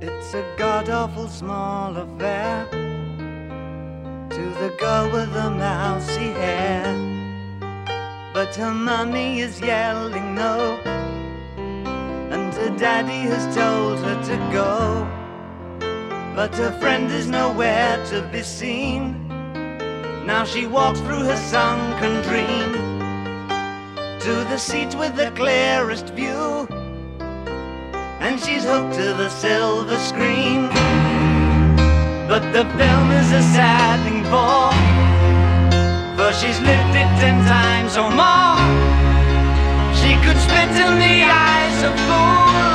It's a god-awful small affair to the girl with the mousy hair, but her mummy is yelling no, and her daddy has told her to go. But her friend is nowhere to be seen. Now she walks through her sunken dream to the seat with the clearest view, and she's hooked to the silver screen. But the film is a sad thing for she's lived it 10 times or more. She could spit in the eyes of fools